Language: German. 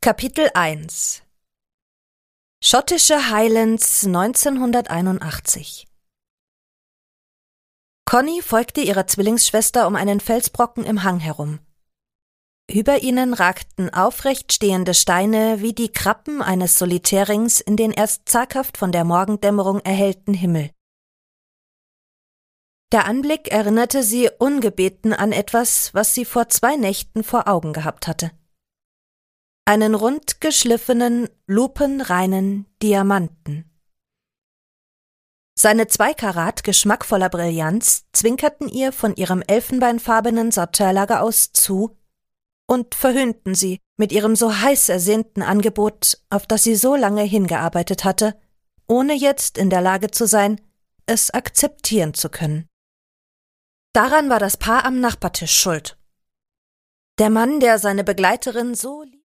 Kapitel 1 Schottische Highlands 1981. Connie folgte ihrer Zwillingsschwester um einen Felsbrocken im Hang herum. Über ihnen ragten aufrecht stehende Steine wie die Krappen eines Solitärrings in den erst zaghaft von der Morgendämmerung erhellten Himmel. Der Anblick erinnerte sie ungebeten an etwas, was sie vor 2 Nächten vor Augen gehabt hatte. Einen rund geschliffenen, lupenreinen Diamanten. Seine 2 Karat geschmackvoller Brillanz zwinkerten ihr von ihrem elfenbeinfarbenen Satinlager aus zu und verhöhnten sie mit ihrem so heiß ersehnten Angebot, auf das sie so lange hingearbeitet hatte, ohne jetzt in der Lage zu sein, es akzeptieren zu können. Daran war das Paar am Nachbartisch schuld. Der Mann, der seine Begleiterin so